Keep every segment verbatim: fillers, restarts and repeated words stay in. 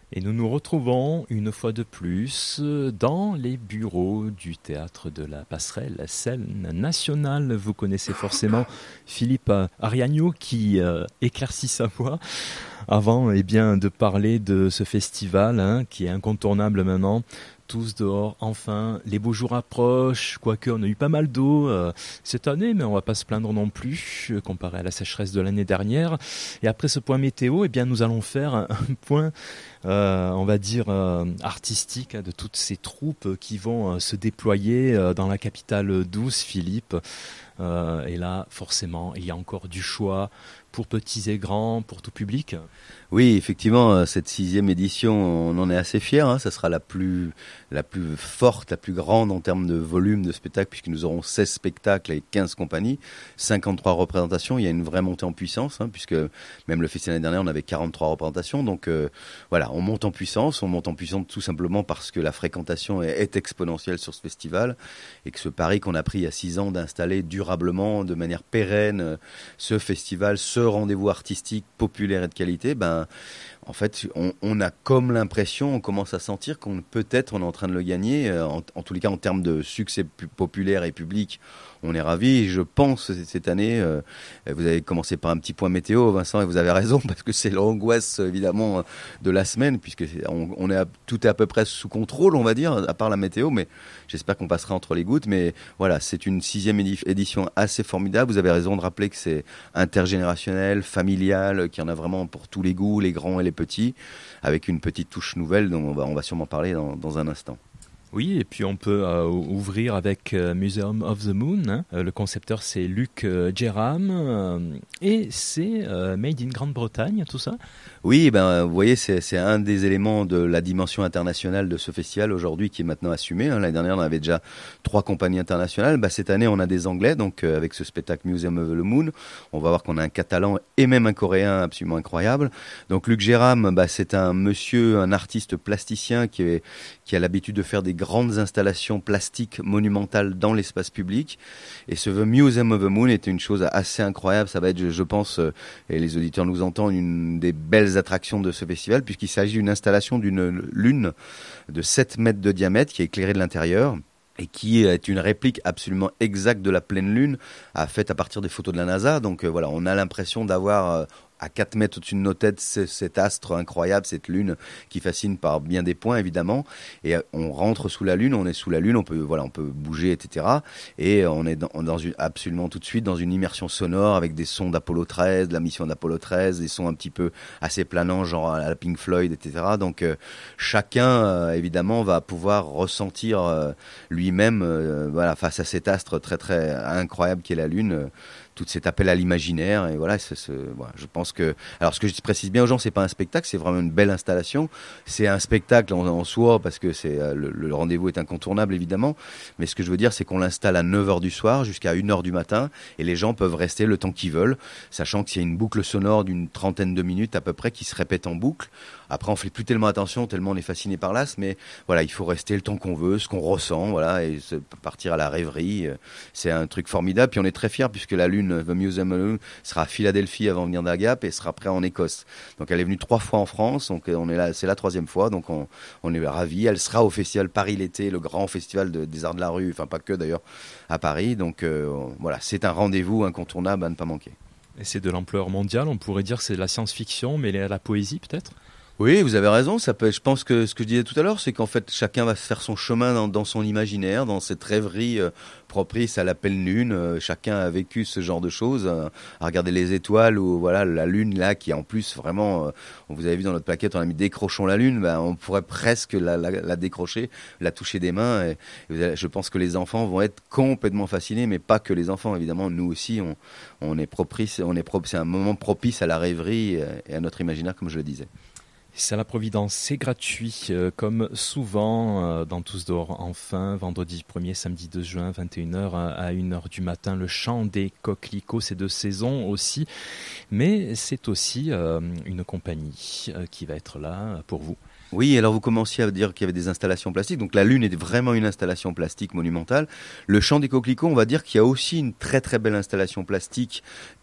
Et nous nous retrouvons une fois de plus dans les bureaux du théâtre de la Passerelle, scène nationale. Vous connaissez forcément Philippe Ariagno qui euh, éclaircit sa voix avant eh bien, de parler de ce festival hein, qui est incontournable maintenant. Tous dehors, enfin, les beaux jours approchent, quoique on a eu pas mal d'eau euh, cette année, mais on va pas se plaindre non plus, euh, comparé à la sécheresse de l'année dernière. Et après ce point météo, eh bien, nous allons faire un, un point, euh, on va dire, euh, artistique hein, de toutes ces troupes qui vont euh, se déployer euh, dans la capitale douce, Philippe. Euh, et là, forcément, il y a encore du choix pour petits et grands, pour tout public. Oui, effectivement, cette sixième édition, on en est assez fiers. Hein. Ça sera la plus, la plus forte, la plus grande en termes de volume de spectacles, puisque nous aurons seize spectacles et quinze compagnies, cinquante-trois représentations. Il y a une vraie montée en puissance, hein, puisque même le festival l'année dernière, on avait quarante-trois représentations. Donc euh, voilà, on monte en puissance. On monte en puissance tout simplement parce que la fréquentation est, est exponentielle sur ce festival et que ce pari qu'on a pris il y a six ans d'installer durablement, de manière pérenne, ce festival, ce rendez-vous artistique populaire et de qualité, ben en fait, on, on a comme l'impression, on commence à sentir qu'on peut-être on est en train de le gagner. En, en tous les cas, en termes de succès populaire et public, on est ravis. Et je pense cette année, euh, vous avez commencé par un petit point météo, Vincent, et vous avez raison parce que c'est l'angoisse évidemment de la semaine, puisque on, on est à, tout est à peu près sous contrôle, on va dire, à part la météo. Mais j'espère qu'on passera entre les gouttes. Mais voilà, c'est une sixième édition assez formidable. Vous avez raison de rappeler que c'est intergénérationnel, familial, qu'il y en a vraiment pour tous les goûts, les grands et les petits, avec une petite touche nouvelle dont on va, on va sûrement parler dans, dans un instant. Oui, et puis on peut euh, ouvrir avec euh, Museum of the Moon. Hein. Euh, le concepteur, c'est Luc euh, Jerram. Euh, et c'est euh, made in Grande-Bretagne, tout ça. Oui, ben, vous voyez, c'est, c'est un des éléments de la dimension internationale de ce festival aujourd'hui qui est maintenant assumé. Hein. L'année dernière, on avait déjà trois compagnies internationales. Ben, cette année, on a des Anglais, donc euh, avec ce spectacle Museum of the Moon. On va voir qu'on a un Catalan et même un Coréen absolument incroyable. Donc Luc Jerram, ben, c'est un monsieur, un artiste plasticien qui, est, qui a l'habitude de faire des grandes installations plastiques monumentales dans l'espace public. Et ce Museum of the Moon était une chose assez incroyable. Ça va être, je, je pense, euh, et les auditeurs nous entendent, une des belles attractions de ce festival, puisqu'il s'agit d'une installation d'une lune de sept mètres de diamètre qui est éclairée de l'intérieur et qui est une réplique absolument exacte de la pleine lune, faite à partir des photos de la NASA. Donc euh, voilà, on a l'impression d'avoir... Euh, à quatre mètres au-dessus de nos têtes, c'est cet astre incroyable, cette lune qui fascine par bien des points évidemment. Et on rentre sous la lune, on est sous la lune, on peut voilà, on peut bouger, et cetera. Et on est dans, dans une, absolument tout de suite dans une immersion sonore avec des sons d'Apollo treize, de la mission d'Apollo treize, des sons un petit peu assez planants, genre à la Pink Floyd, et cetera. Donc euh, chacun euh, évidemment va pouvoir ressentir euh, lui-même, euh, voilà, face à cet astre très très incroyable qui est la lune. Euh, tout cet appel à l'imaginaire et voilà, c'est, c'est, voilà, je pense que alors ce que je précise bien aux gens, c'est pas un spectacle, c'est vraiment une belle installation. C'est un spectacle en, en soi parce que c'est le, le rendez-vous est incontournable évidemment, mais ce que je veux dire c'est qu'on l'installe à neuf heures du soir jusqu'à une heure du matin et les gens peuvent rester le temps qu'ils veulent, sachant qu'il y a une boucle sonore d'une trentaine de minutes à peu près qui se répète en boucle. Après on fait plus tellement attention tellement on est fasciné par l'as, mais voilà, il faut rester le temps qu'on veut, ce qu'on ressent, voilà, et se, partir à la rêverie. C'est un truc formidable, puis on est très fiers puisque la lune The Museum of the Moon sera à Philadelphie avant de venir d'Agap et sera prêt en Écosse. Donc elle est venue trois fois en France, donc on est là, c'est la troisième fois, donc on, on est ravis. Elle sera au festival Paris l'été, le grand festival de, des arts de la rue, enfin pas que d'ailleurs à Paris. Donc euh, voilà, c'est un rendez-vous incontournable à ne pas manquer. Et c'est de l'ampleur mondiale, on pourrait dire c'est de la science-fiction, mais à la poésie peut-être. Oui, vous avez raison. Ça peut. Je pense que ce que je disais tout à l'heure, c'est qu'en fait, chacun va se faire son chemin dans, dans son imaginaire, dans cette rêverie euh, propice à la pleine lune. Euh, chacun a vécu ce genre de choses, euh, à regarder les étoiles ou voilà la lune là, qui en plus vraiment, euh, vous avez vu dans notre plaquette, on a mis décrochons la lune. Ben, on pourrait presque la, la, la décrocher, la toucher des mains. Et, et vous avez, je pense que les enfants vont être complètement fascinés, mais pas que les enfants. Évidemment, nous aussi, on, on est propice, on est propice, c'est un moment propice à la rêverie et à notre imaginaire, comme je le disais. C'est à la Providence, c'est gratuit, euh, comme souvent euh, dans Tous dehors enfin, vendredi premier, samedi deux juin, vingt et une heures à une heure du matin, le chant des coquelicots, c'est de saison aussi, mais c'est aussi euh, une compagnie euh, qui va être là pour vous. Oui, alors vous commenciez à dire qu'il y avait des installations plastiques. Donc la Lune est vraiment une installation plastique monumentale. Le Chant des Coquelicots, on va dire qu'il y a aussi une très très belle installation plastique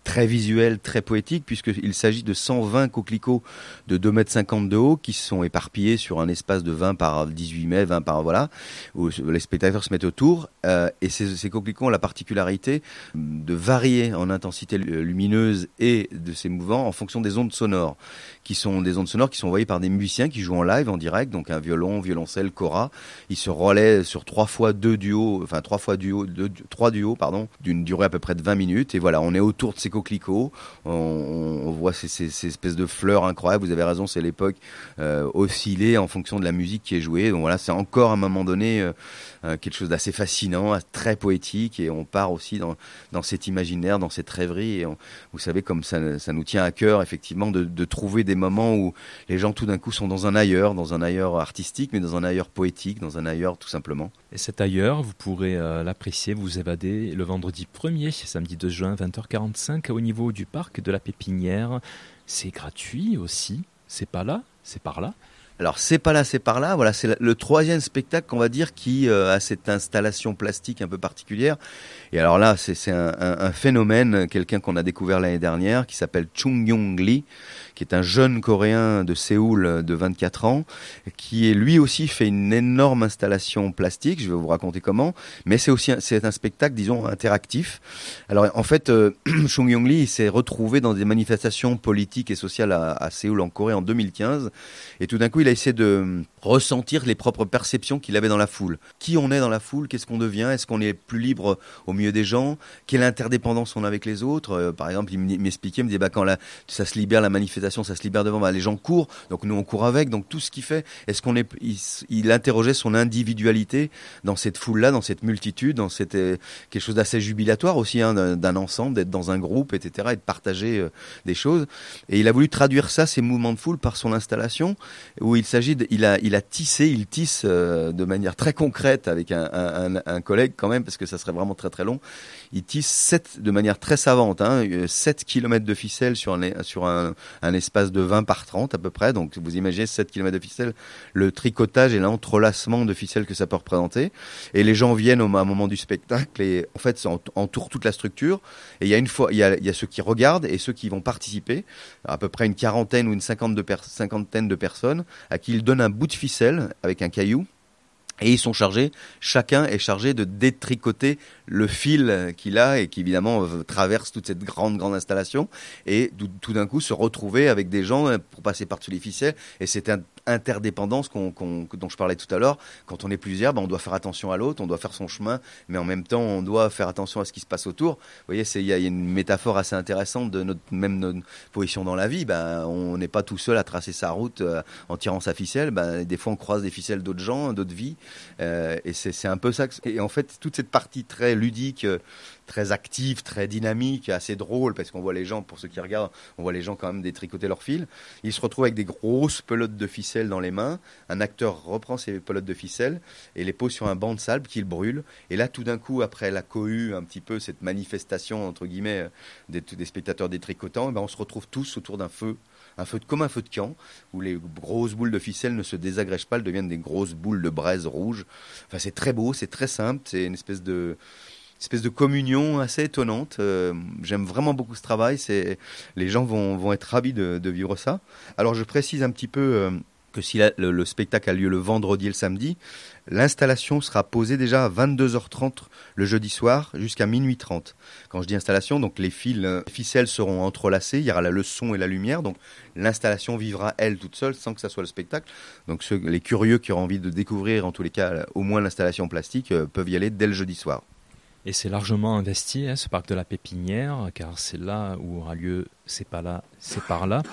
très visuel, très poétique, puisqu'il s'agit de cent vingt coquelicots de deux mètres cinquante de haut qui sont éparpillés sur un espace de vingt par dix-huit mètres, vingt par voilà, où les spectateurs se mettent autour. Euh, et ces, ces coquelicots ont la particularité de varier en intensité lumineuse et de ces mouvements en fonction des ondes sonores, qui sont des ondes sonores qui sont envoyées par des musiciens qui jouent en live, en direct, donc un violon, violoncelle, kora. Ils se relaient sur trois fois deux duos, enfin trois fois duos, deux, trois duos, pardon, d'une durée à peu près de vingt minutes. Et voilà, on est autour de ces coquelicots, on, on voit ces, ces, ces espèces de fleurs incroyables. Vous avez raison, c'est l'époque euh, osciller en fonction de la musique qui est jouée. Donc voilà, c'est encore à un moment donné euh, euh, quelque chose d'assez fascinant, très poétique, et on part aussi dans, dans cet imaginaire, dans cette rêverie. Et on, vous savez, comme ça, ça nous tient à cœur, effectivement, de, de trouver des moments où les gens tout d'un coup sont dans un ailleurs, dans un ailleurs artistique, mais dans un ailleurs poétique, dans un ailleurs tout simplement. Et cet ailleurs, vous pourrez euh, l'apprécier, vous évader le vendredi premier, samedi deux juin, vingt heures quarante-cinq, au niveau du parc de la Pépinière. C'est gratuit aussi, c'est pas là, c'est par là. Alors c'est pas là, c'est par là. Voilà, c'est le troisième spectacle qu'on va dire qui euh, a cette installation plastique un peu particulière. Et alors là, c'est, c'est un, un, un phénomène, quelqu'un qu'on a découvert l'année dernière, qui s'appelle Chung Yong Lee, qui est un jeune Coréen de Séoul de vingt-quatre ans, qui est lui aussi fait une énorme installation plastique. Je vais vous raconter comment. Mais c'est aussi un, c'est un spectacle, disons, interactif. Alors en fait, euh, Chung Yong Lee s'est retrouvé dans des manifestations politiques et sociales à, à Séoul en Corée en deux mille quinze, et tout d'un coup il a essayé de ressentir les propres perceptions qu'il avait dans la foule. Qui on est dans la foule, qu'est-ce qu'on devient, est-ce qu'on est plus libre au milieu des gens, quelle interdépendance on a avec les autres. Euh, par exemple, il m'expliquait, il me disait bah, quand la, ça se libère, la manifestation, ça se libère devant, bah, les gens courent, donc nous on court avec, donc tout ce qu'il fait, est-ce qu'on est, il, il interrogeait son individualité dans cette foule-là, dans cette multitude, dans cette, euh, quelque chose d'assez jubilatoire aussi, hein, d'un, d'un ensemble, d'être dans un groupe, et cetera, et de partager euh, des choses. Et il a voulu traduire ça, ces mouvements de foule, par son installation, où il s'agit, de, il a, il a tissé, il tisse euh, de manière très concrète avec un, un, un collègue quand même, parce que ça serait vraiment très très long. Il tisse sept, de manière très savante, hein, sept kilomètres de ficelle sur un, sur un, un espace de vingt par trente à peu près. Donc vous imaginez sept kilomètres de ficelle, le tricotage et l'entrelacement de ficelle que ça peut représenter. Et les gens viennent au, à un moment du spectacle et en fait ça entoure toute la structure. Et il y a une fois, il y a, il y a ceux qui regardent et ceux qui vont participer, à peu près une quarantaine ou une cinquantaine de, per- cinquantaine de personnes, à qui il donne un bout de ficelle avec un caillou. Et ils sont chargés, chacun est chargé de détricoter le fil qu'il a et qui évidemment traverse toute cette grande, grande installation et tout d'un coup se retrouver avec des gens pour passer par-dessus les ficelles. Et c'est un interdépendance qu'on, qu'on, dont je parlais tout à l'heure. Quand on est plusieurs, ben on doit faire attention à l'autre, on doit faire son chemin, mais en même temps, on doit faire attention à ce qui se passe autour. Vous voyez, c'est, il y a une métaphore assez intéressante de notre, même notre position dans la vie. Ben, on n'est pas tout seul à tracer sa route euh, en tirant sa ficelle. Ben, des fois, on croise des ficelles d'autres gens, d'autres vies. Euh, et c'est, c'est un peu ça. Que, et en fait, toute cette partie très ludique, euh, très active, très dynamique, assez drôle, parce qu'on voit les gens, pour ceux qui regardent, on voit les gens quand même détricoter leur fil. Ils se retrouvent avec des grosses pelotes de ficelle dans les mains. Un acteur reprend ces pelotes de ficelle et les pose sur un banc de sable qu'il brûle. Et là, tout d'un coup, après la cohue, un petit peu cette manifestation, entre guillemets, des, des spectateurs détricotants, et ben on se retrouve tous autour d'un feu. Un feu de, comme un feu de camp, où les grosses boules de ficelle ne se désagrègent pas, elles deviennent des grosses boules de braise rouge. Enfin, c'est très beau, c'est très simple, c'est une espèce de, espèce de communion assez étonnante. Euh, j'aime vraiment beaucoup ce travail, c'est, les gens vont, vont être ravis de, de vivre ça. Alors, je précise un petit peu euh, que si la, le, le spectacle a lieu le vendredi et le samedi, l'installation sera posée déjà à vingt-deux heures trente le jeudi soir jusqu'à minuit trente. Quand je dis installation, donc les fils, les ficelles seront entrelacées, il y aura la, le son et la lumière, donc l'installation vivra elle toute seule sans que ça soit le spectacle. Donc ceux, les curieux qui auront envie de découvrir en tous les cas au moins l'installation plastique euh, peuvent y aller dès le jeudi soir. Et c'est largement investi, hein, ce parc de la Pépinière, car c'est là où aura lieu, c'est pas là, c'est par là.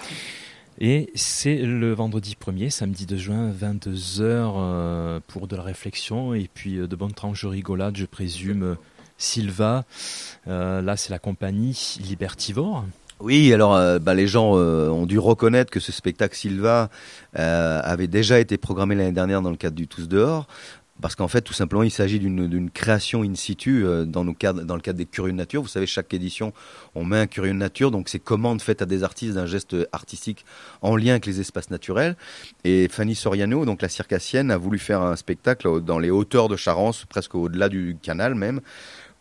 Et c'est le vendredi premier, samedi deux juin, vingt-deux heures, euh, pour de la réflexion et puis euh, de bonnes tranches de rigolade, je présume. euh, Silva, euh, là c'est la compagnie Libertivore. Oui, alors euh, bah, les gens euh, ont dû reconnaître que ce spectacle Silva euh, avait déjà été programmé l'année dernière dans le cadre du Tous dehors. Parce qu'en fait, tout simplement, il s'agit d'une, d'une création in situ euh, dans, nos cadres, dans le cadre des Curieux de Nature. Vous savez, chaque édition, on met un Curieux de Nature. Donc, c'est commande faite à des artistes d'un geste artistique en lien avec les espaces naturels. Et Fanny Soriano, donc la circassienne, a voulu faire un spectacle dans les hauteurs de Charence, presque au-delà du canal même,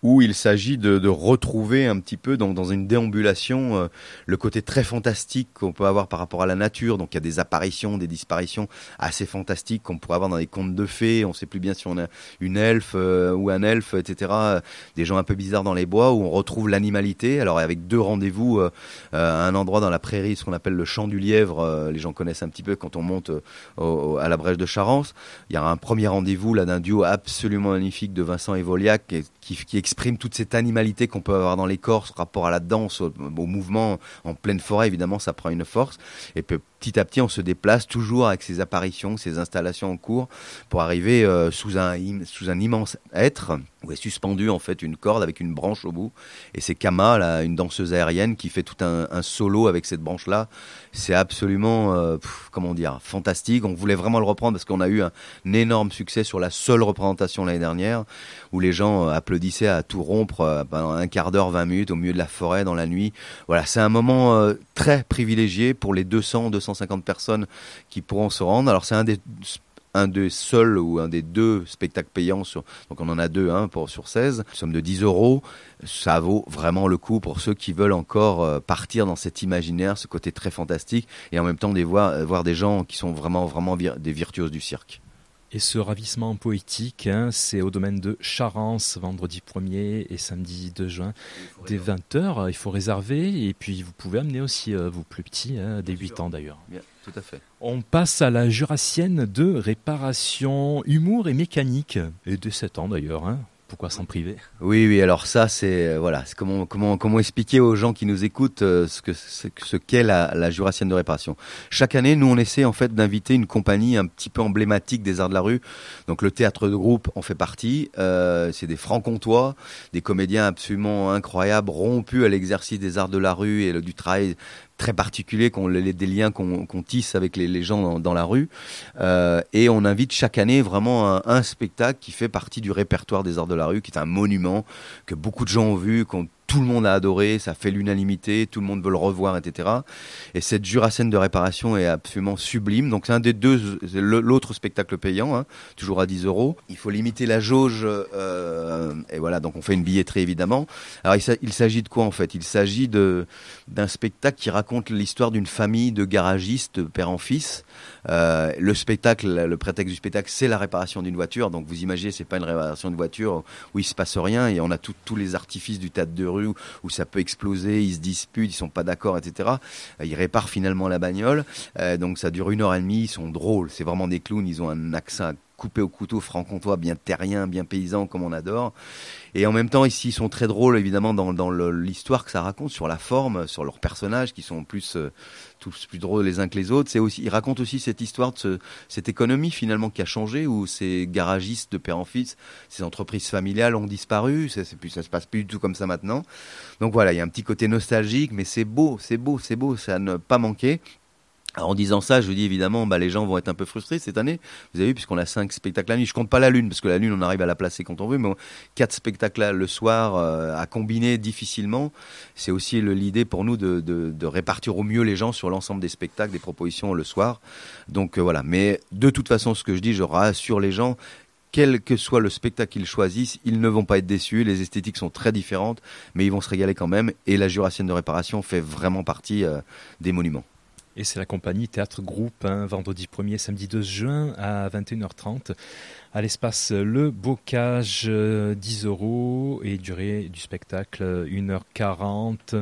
où il s'agit de, de retrouver un petit peu donc, dans une déambulation euh, le côté très fantastique qu'on peut avoir par rapport à la nature. Donc il y a des apparitions, des disparitions assez fantastiques qu'on pourrait avoir dans les contes de fées. On ne sait plus bien si on a une elfe euh, ou un elfe, et cetera. Des gens un peu bizarres dans les bois où on retrouve l'animalité. Alors avec deux rendez-vous euh, euh, à un endroit dans la prairie, ce qu'on appelle le champ du lièvre. Euh, les gens connaissent un petit peu quand on monte euh, au, à la brèche de Charence. Il y a un premier rendez-vous là d'un duo absolument magnifique de Vincent et Voliac qui, qui, qui exprime toute cette animalité qu'on peut avoir dans les Corses, rapport à la danse, au, au mouvement en pleine forêt. Évidemment, ça prend une force. Et puis, petit à petit, on se déplace toujours avec ces apparitions, ces installations en cours pour arriver euh, sous, un, sous un immense être où est suspendue en fait une corde avec une branche au bout. Et c'est Kama, là, une danseuse aérienne, qui fait tout un, un solo avec cette branche-là. C'est absolument, euh, pff, comment dire, fantastique. On voulait vraiment le reprendre parce qu'on a eu un, un énorme succès sur la seule représentation l'année dernière où les gens euh, applaudissaient à tout rompre euh, pendant un quart d'heure, vingt minutes au milieu de la forêt dans la nuit. Voilà, c'est un moment euh, très privilégié pour les deux cents, deux cent cinquante personnes qui pourront se rendre. Alors c'est un des un des seuls ou un des deux spectacles payants, sur, donc on en a deux hein, pour, sur seize, somme de dix euros. Ça vaut vraiment le coup pour ceux qui veulent encore euh, partir dans cet imaginaire, ce côté très fantastique, et en même temps des voir, euh, voir des gens qui sont vraiment, vraiment vir- des virtuoses du cirque. Et ce ravissement poétique, hein, c'est au domaine de Charence, vendredi premier et samedi deux juin, dès vingt heures. Il faut réserver, et puis vous pouvez amener aussi euh, vos plus petits, hein, dès huit ans d'ailleurs. Bien, tout à fait. On passe à la Jurassienne de réparation, humour et mécanique, et de sept ans d'ailleurs, hein. Pourquoi s'en priver ? Oui, oui. Alors ça, c'est euh, voilà, c'est comment comment comment expliquer aux gens qui nous écoutent euh, ce que ce, ce qu'est la, la Jurassienne de réparation. Chaque année, nous on essaie en fait d'inviter une compagnie un petit peu emblématique des arts de la rue. Donc le théâtre de groupe en fait partie. Euh, c'est des francs-comtois, des comédiens absolument incroyables, rompus à l'exercice des arts de la rue et le, du travail très particulier, qu'on, les, des liens qu'on, qu'on tisse avec les, les gens dans, dans la rue. Euh, et on invite chaque année vraiment un, un spectacle qui fait partie du répertoire des arts de la rue, qui est un monument que beaucoup de gens ont vu, qu'on tout le monde a adoré, ça fait l'unanimité, tout le monde veut le revoir, et cetera. Et cette Jurassienne de réparation est absolument sublime. Donc c'est un des deux, c'est l'autre spectacle payant, hein, toujours à dix euros. Il faut limiter la jauge, euh, et voilà, donc on fait une billetterie évidemment. Alors il, il s'agit de quoi en fait ? Il s'agit de, d'un spectacle qui raconte l'histoire d'une famille de garagistes, de père en fils. Euh, le spectacle, le prétexte du spectacle, c'est la réparation d'une voiture. Donc vous imaginez, c'est pas une réparation de voiture où il se passe rien, et on a tout, tous les artifices du théâtre de rue où, où ça peut exploser, ils se disputent, ils sont pas d'accord, et cetera. Euh, ils réparent finalement la bagnole. Euh, donc ça dure une heure et demie. Ils sont drôles, c'est vraiment des clowns. Ils ont un accent coupé au couteau franc-comtois, bien terrien, bien paysan, comme on adore. Et en même temps, ici, ils sont très drôles, évidemment, dans, dans le, l'histoire que ça raconte, sur la forme, sur leurs personnages, qui sont plus, euh, tous plus drôles les uns que les autres. C'est aussi, ils racontent aussi cette histoire de ce, cette économie, finalement, qui a changé, où ces garagistes de père en fils, ces entreprises familiales ont disparu. Ça, c'est plus, ça se passe plus du tout comme ça maintenant. Donc voilà, il y a un petit côté nostalgique, mais c'est beau, c'est beau, c'est beau, ça ne pas manquer. Alors en disant ça, je vous dis évidemment, bah, les gens vont être un peu frustrés cette année. Vous avez vu, puisqu'on a cinq spectacles la nuit. Je compte pas la lune, parce que la lune, on arrive à la placer quand on veut, mais on, quatre spectacles là, le soir euh, à combiner difficilement. C'est aussi le, l'idée pour nous de, de, de répartir au mieux les gens sur l'ensemble des spectacles, des propositions le soir. Donc euh, voilà. Mais de toute façon, ce que je dis, je rassure les gens. Quel que soit le spectacle qu'ils choisissent, ils ne vont pas être déçus. Les esthétiques sont très différentes, mais ils vont se régaler quand même. Et la Jurassienne de réparation fait vraiment partie euh, des monuments. Et c'est la compagnie Théâtre Groupe, hein, vendredi premier, samedi deux juin à vingt et une heures trente, à l'espace Le Bocage, euh, dix euros, et durée du spectacle une heure quarante.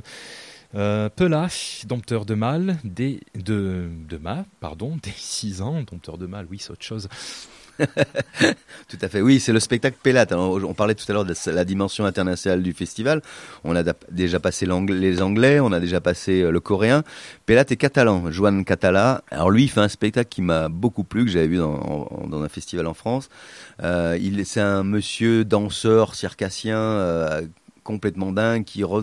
Euh, Pelach, dompteur de mâle, des, de, de mât, pardon, des six ans, dompteur de mâle, oui, c'est autre chose. Tout à fait, oui, c'est le spectacle Pellat. Alors, on parlait tout à l'heure de la dimension internationale du festival. On a déjà passé les Anglais, on a déjà passé le coréen. Pellat est catalan, Joan Catala. Alors lui, il fait un spectacle qui m'a beaucoup plu, que j'avais vu dans, dans un festival en France. Euh, il, c'est un monsieur danseur circassien, euh, complètement dingue, qui, re,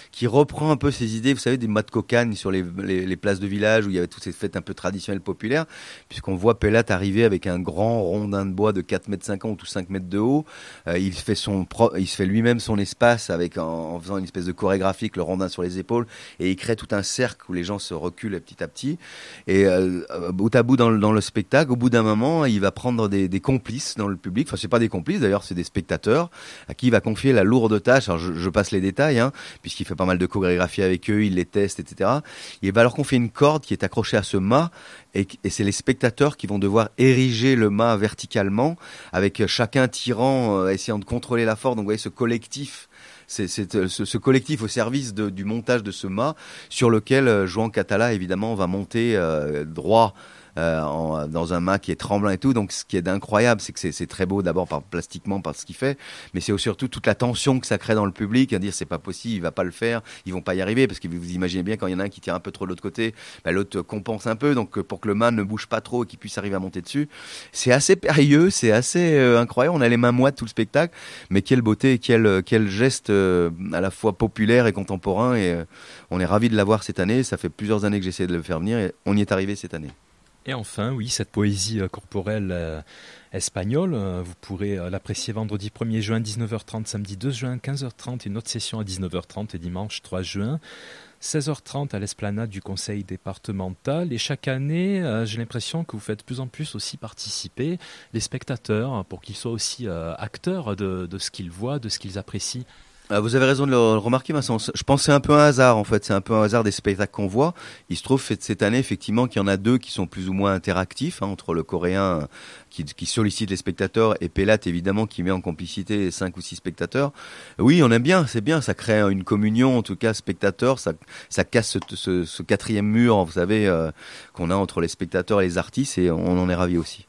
qui reprend un peu ces idées, vous savez, des mâts de cocagne sur les, les, les places de village où il y avait toutes ces fêtes un peu traditionnelles populaires, puisqu'on voit Pélat arriver avec un grand rondin de bois de quatre mètres cinquante ou cinq mètres de haut. Euh, il fait son pro, il se fait lui-même son espace avec en, en faisant une espèce de chorégraphie avec le rondin sur les épaules, et il crée tout un cercle où les gens se reculent petit à petit. Et euh, bout à bout dans le, dans le spectacle, au bout d'un moment, il va prendre des, des complices dans le public. Enfin, c'est pas des complices d'ailleurs, c'est des spectateurs à qui il va confier la lourde tâche. Alors, je, je passe les détails, hein, puisqu'il fait pas mal de chorégraphie avec eux, il les teste, et cetera. Il va leur confier une corde qui est accrochée à ce mât, et, et c'est les spectateurs qui vont devoir ériger le mât verticalement, avec chacun tirant, euh, essayant de contrôler la force. Donc, vous voyez ce collectif. C'est, c'est ce, ce collectif au service de, du montage de ce mât, sur lequel euh, Joan Catala, évidemment, va monter euh, droit euh, en, dans un mât qui est tremblant et tout. Donc, ce qui est incroyable, c'est que c'est, c'est très beau, d'abord par, plastiquement, par ce qu'il fait, mais c'est surtout toute la tension que ça crée dans le public, à dire c'est pas possible, il va pas le faire, ils vont pas y arriver, parce que vous imaginez bien, quand il y en a un qui tire un peu trop de l'autre côté, bah, l'autre compense un peu, donc pour que le mât ne bouge pas trop et qu'il puisse arriver à monter dessus. C'est assez périlleux, c'est assez euh, incroyable. On a les mains moites tout le spectacle, mais quelle beauté, quel, quel geste euh, à la fois populaire et contemporain, et euh, on est ravis de l'avoir cette année. Ça fait plusieurs années que j'essaie de le faire venir, et on y est arrivé cette année. Et enfin, oui, cette poésie euh, corporelle euh, espagnole, euh, vous pourrez euh, l'apprécier vendredi premier juin, dix-neuf heures trente, samedi deux juin, quinze heures trente, une autre session à dix-neuf heures trente, et dimanche trois juin, seize heures trente à l'esplanade du conseil départemental. Et chaque année, euh, j'ai l'impression que vous faites de plus en plus aussi participer les spectateurs pour qu'ils soient aussi euh, acteurs de, de ce qu'ils voient, de ce qu'ils apprécient. Vous avez raison de le remarquer, Vincent. Je pense que c'est un peu un hasard, en fait. C'est un peu un hasard des spectacles qu'on voit. Il se trouve cette année, effectivement, qu'il y en a deux qui sont plus ou moins interactifs, hein, entre le coréen qui, qui sollicite les spectateurs et Pélat, évidemment, qui met en complicité cinq ou six spectateurs. Oui, on aime bien, c'est bien. Ça crée une communion, en tout cas, spectateurs. Ça, ça casse ce, ce, ce quatrième mur, vous savez, euh, qu'on a entre les spectateurs et les artistes, et on en est ravis aussi.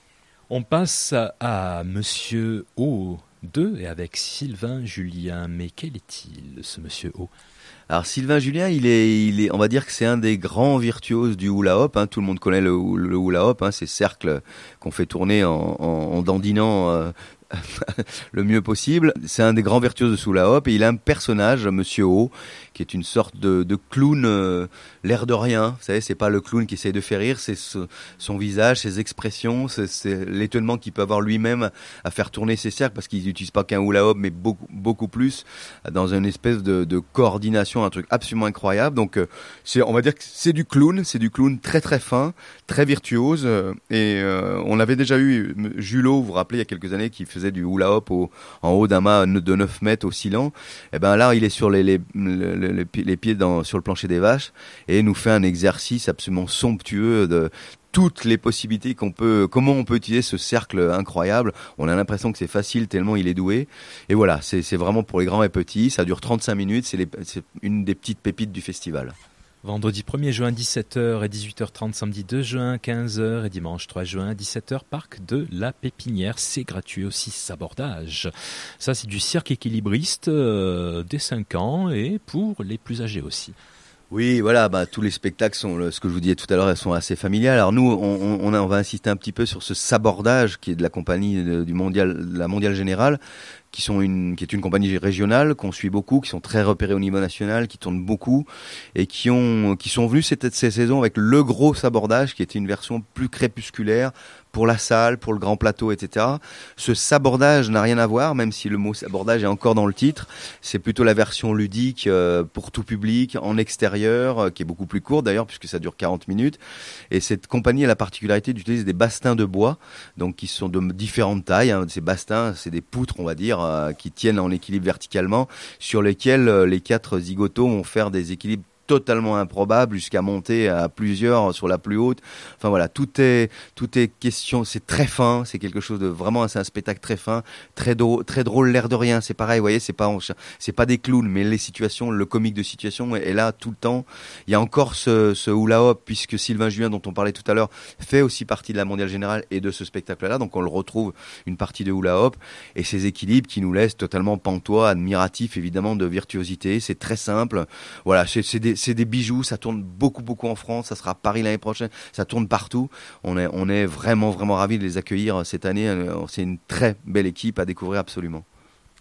On passe à Monsieur O. deux et avec Sylvain Julien. Mais quel est-il, ce Monsieur O? Alors Sylvain Julien, il est, il est, on va dire que c'est un des grands virtuoses du hula hop. Hein. Tout le monde connaît le, le hula hop, hein, ces cercles qu'on fait tourner en, en, en dandinant euh, le mieux possible. C'est un des grands virtuoses de ce hula hop, et il a un personnage, Monsieur O, qui est une sorte de, de clown, euh, l'air de rien. Vous savez, c'est pas le clown qui essaie de faire rire, c'est ce, son visage, ses expressions, c'est, c'est l'étonnement qu'il peut avoir lui-même à faire tourner ses cercles, parce qu'il n'utilise pas qu'un hula hop, mais beaucoup, beaucoup plus, dans une espèce de, de coordination, un truc absolument incroyable. Donc, euh, c'est, on va dire que c'est du clown, c'est du clown très très fin, très virtuose. Euh, et euh, on avait déjà eu Julot, vous vous rappelez, il y a quelques années, qui faisait du hula hop au, en haut d'un mât de neuf mètres oscillant. Et ben là, il est sur les, les, les Les, les pieds dans, sur le plancher des vaches, et nous fait un exercice absolument somptueux de toutes les possibilités qu'on peut, comment on peut utiliser ce cercle incroyable. On a l'impression que c'est facile tellement il est doué. Et voilà, c'est, c'est vraiment pour les grands et petits. Ça dure trente-cinq minutes. C'est, les, c'est une des petites pépites du festival. Vendredi premier juin, dix-sept heures et dix-huit heures trente, samedi deux juin, quinze heures, et dimanche trois juin, dix-sept heures, parc de la Pépinière. C'est gratuit aussi, sabordage. Ça, c'est du cirque équilibriste euh, dès cinq ans, et pour les plus âgés aussi. Oui, voilà, bah, tous les spectacles sont, ce que je vous disais tout à l'heure, elles sont assez familiales. Alors nous, on, on, a, on va insister un petit peu sur ce sabordage qui est de la compagnie de, du mondial, de la Mondiale Générale, qui sont une, qui est une compagnie régionale qu'on suit beaucoup, qui sont très repérés au niveau national, qui tournent beaucoup, et qui ont, qui sont venus cette, cette saison avec le gros sabordage, qui était une version plus crépusculaire, pour la salle, pour le grand plateau, et cetera. Ce sabordage n'a rien à voir, même si le mot sabordage est encore dans le titre. C'est plutôt la version ludique euh, pour tout public, en extérieur, euh, qui est beaucoup plus courte d'ailleurs, puisque ça dure quarante minutes. Et cette compagnie a la particularité d'utiliser des bastins de bois, donc qui sont de différentes tailles. Hein. Ces bastins, c'est des poutres, on va dire, euh, qui tiennent en équilibre verticalement, sur lesquels euh, les quatre zigotos vont faire des équilibres totalement improbable, jusqu'à monter à plusieurs sur la plus haute. Enfin voilà, tout est tout est question, c'est très fin, c'est quelque chose de vraiment, c'est un spectacle très fin, très drôle, très drôle, l'air de rien. C'est pareil, vous voyez, c'est pas c'est pas des clowns, mais les situations, le comique de situation est là tout le temps. Il y a encore ce, ce hula hop, puisque Sylvain Julien, dont on parlait tout à l'heure, fait aussi partie de la Mondiale Générale et de ce spectacle-là. Donc on le retrouve une partie de hula hop, et ces équilibres qui nous laissent totalement pantois, admiratifs évidemment de virtuosité. C'est très simple. Voilà, c'est, c'est des c'est des bijoux, ça tourne beaucoup beaucoup en France, ça sera à Paris l'année prochaine, ça tourne partout. On est, on est vraiment vraiment ravis de les accueillir cette année. C'est une très belle équipe à découvrir absolument.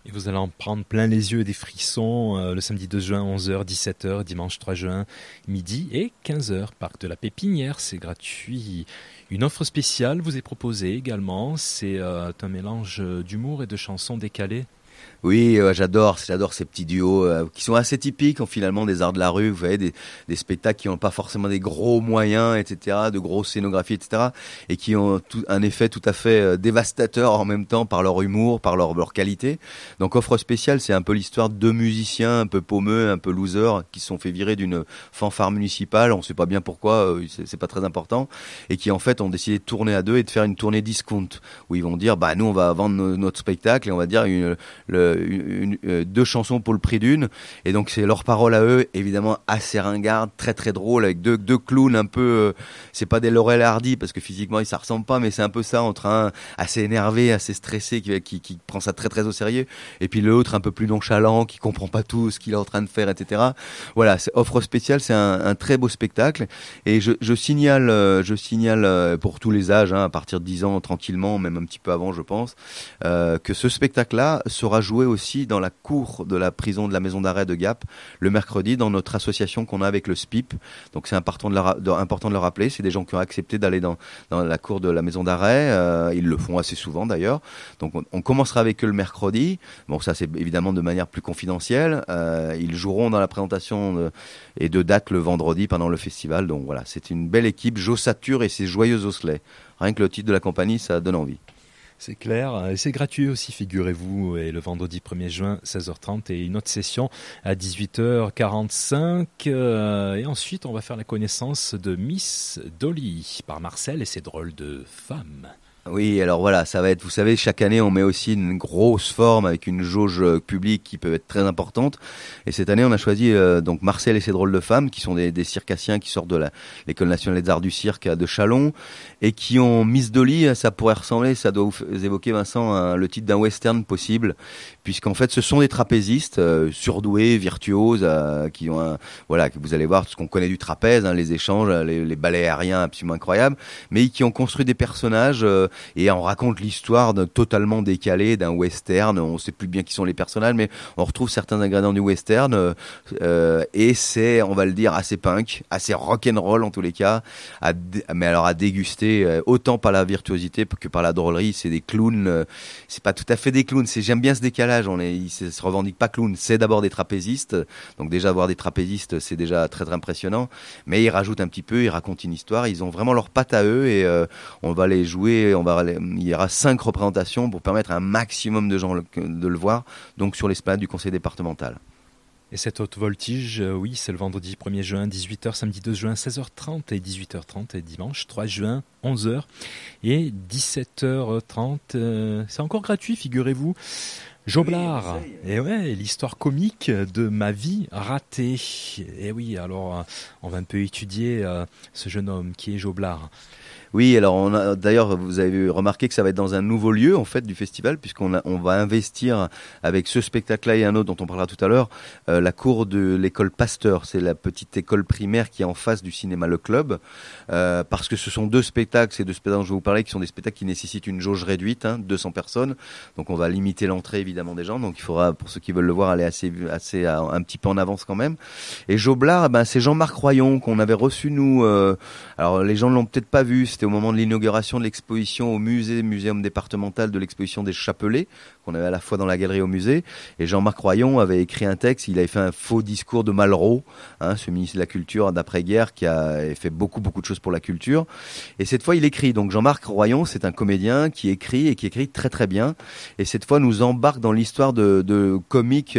Et vous allez en prendre plein les yeux des frissons euh, le samedi deux juin, onze heures, dix-sept heures, dimanche trois juin, midi et quinze heures. Parc de la Pépinière, c'est gratuit. Une offre spéciale vous est proposée également, c'est euh, un mélange d'humour et de chansons décalées. Oui, euh, j'adore, j'adore ces petits duos euh, qui sont assez typiques hein, finalement des arts de la rue. Vous voyez, des, des spectacles qui n'ont pas forcément des gros moyens, et cetera, de grosses scénographies, et cetera, et qui ont tout, un effet tout à fait euh, dévastateur en même temps par leur humour, par leur, leur qualité. Donc offre spéciale, c'est un peu l'histoire de deux musiciens un peu paumeux, un peu losers, qui se sont fait virer d'une fanfare municipale. On ne sait pas bien pourquoi, euh, c'est, c'est pas très important, et qui en fait ont décidé de tourner à deux et de faire une tournée discount où ils vont dire, bah nous on va vendre no, notre spectacle et on va dire une le, Une, une, deux chansons pour le prix d'une, et donc c'est leurs paroles à eux, évidemment assez ringardes, très très drôles, avec deux, deux clowns un peu, euh, c'est pas des Laurel et Hardy parce que physiquement ils ça ressemble pas, mais c'est un peu ça, entre un assez énervé, assez stressé qui, qui, qui prend ça très très au sérieux, et puis l'autre un peu plus nonchalant qui comprend pas tout ce qu'il est en train de faire, et cetera. Voilà, c'est offre spéciale, c'est un, un très beau spectacle, et je, je signale, euh, je signale euh, pour tous les âges, hein, à partir de dix ans tranquillement, même un petit peu avant je pense, euh, que ce spectacle-là sera joué aussi dans la cour de la prison de la maison d'arrêt de Gap le mercredi dans notre association qu'on a avec le S P I P. Donc c'est important de, leur, de, important de le rappeler, c'est des gens qui ont accepté d'aller dans, dans la cour de la maison d'arrêt, euh, ils le font assez souvent d'ailleurs. Donc on, on commencera avec eux le mercredi, bon ça c'est évidemment de manière plus confidentielle, euh, ils joueront dans la présentation de, et de date le vendredi pendant le festival, donc voilà, c'est une belle équipe, Joe Satur et ses Joyeux Osselets. Rien que le titre de la compagnie, ça donne envie. C'est clair, et c'est gratuit aussi, figurez-vous, et le vendredi premier juin, seize heures trente, et une autre session à dix-huit heures quarante-cinq, euh, et ensuite on va faire la connaissance de Miss Dolly par Marcel et ses drôles de femmes. Oui, alors voilà, ça va être, vous savez, chaque année on met aussi une grosse forme avec une jauge publique qui peut être très importante. Et cette année on a choisi euh, donc Marcel et ses drôles de femmes, qui sont des, des circassiens qui sortent de la, l'école nationale des arts du cirque de Châlons, et qui ont Miss Dolly. Ça pourrait ressembler, ça doit vous évoquer Vincent, un, le titre d'un western possible, puisqu'en fait ce sont des trapézistes euh, surdoués, virtuoses, euh, qui ont un, voilà, que vous allez voir tout ce qu'on connaît du trapèze, hein, les échanges, les, les ballets aériens absolument incroyables, mais qui ont construit des personnages. Euh, Et on raconte l'histoire d'un totalement décalé, d'un western. On ne sait plus bien qui sont les personnages, mais on retrouve certains ingrédients du western. Euh, et c'est, on va le dire, assez punk, assez rock'n'roll en tous les cas. À, mais alors à déguster, euh, autant par la virtuosité que par la drôlerie. C'est des clowns. Euh, c'est pas tout à fait des clowns. C'est, j'aime bien ce décalage. On est, ils se, se revendiquent pas clowns. C'est d'abord des trapézistes. Donc déjà avoir des trapézistes, c'est déjà très très impressionnant. Mais ils rajoutent un petit peu, ils racontent une histoire. Ils ont vraiment leur patte à eux, et euh, on va les jouer. On va, il y aura cinq représentations pour permettre à un maximum de gens de le voir, donc sur l'esplanade du conseil départemental. Et cette haute voltige, euh, oui, c'est le vendredi premier juin, dix-huit heures, samedi deux juin, seize heures trente et dix-huit heures trente, et dimanche trois juin, onze heures et dix-sept heures trente. Euh, c'est encore gratuit, figurez-vous. Joblard, et ouais, l'histoire comique de ma vie ratée. Et oui, alors on va un peu étudier euh, ce jeune homme qui est Joblard. Oui, alors on a d'ailleurs, vous avez remarqué que ça va être dans un nouveau lieu en fait du festival, puisqu'on a, on va investir avec ce spectacle-là et un autre dont on parlera tout à l'heure, euh, la cour de l'école Pasteur. C'est la petite école primaire qui est en face du cinéma Le Club, euh, parce que ce sont deux spectacles, ces deux spectacles dont je vais vous parler, qui sont des spectacles qui nécessitent une jauge réduite, hein, deux cents personnes. Donc on va limiter l'entrée évidemment des gens. Donc il faudra, pour ceux qui veulent le voir, aller assez, assez un petit peu en avance quand même. Et Joblard, ben c'est Jean-Marc Royon qu'on avait reçu nous. Euh, alors les gens ne l'ont peut-être pas vu. C'était au moment de l'inauguration de l'exposition au musée, muséum départemental de l'exposition des Chapelets, qu'on avait à la fois dans la galerie et au musée. Et Jean-Marc Royon avait écrit un texte, il avait fait un faux discours de Malraux, hein, ce ministre de la Culture d'après-guerre qui a fait beaucoup, beaucoup de choses pour la culture. Et cette fois, il écrit. Donc Jean-Marc Royon, c'est un comédien qui écrit et qui écrit très, très bien. Et cette fois, nous embarque dans l'histoire de, de comique